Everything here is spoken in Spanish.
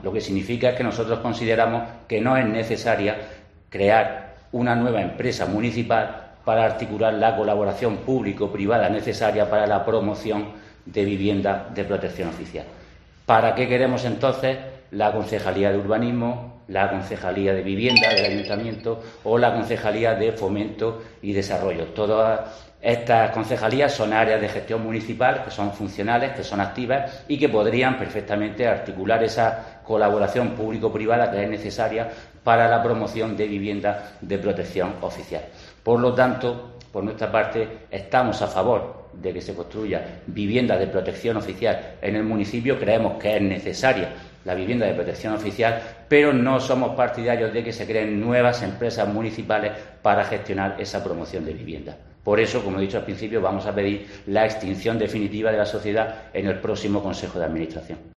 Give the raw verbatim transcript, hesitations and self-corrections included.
Lo que significa es que nosotros consideramos que no es necesaria crear una nueva empresa municipal para articular la colaboración público-privada necesaria para la promoción de viviendas de protección oficial. ¿Para qué queremos entonces la Concejalía de Urbanismo, la Concejalía de Vivienda del Ayuntamiento o la Concejalía de Fomento y Desarrollo? Todas estas concejalías son áreas de gestión municipal que son funcionales, que son activas y que podrían perfectamente articular esa colaboración público-privada que es necesaria para la promoción de viviendas de protección oficial. Por lo tanto, por nuestra parte, estamos a favor de que se construya vivienda de protección oficial en el municipio. Creemos que es necesaria la vivienda de protección oficial, pero no somos partidarios de que se creen nuevas empresas municipales para gestionar esa promoción de vivienda. Por eso, como he dicho al principio, vamos a pedir la extinción definitiva de la sociedad en el próximo Consejo de Administración.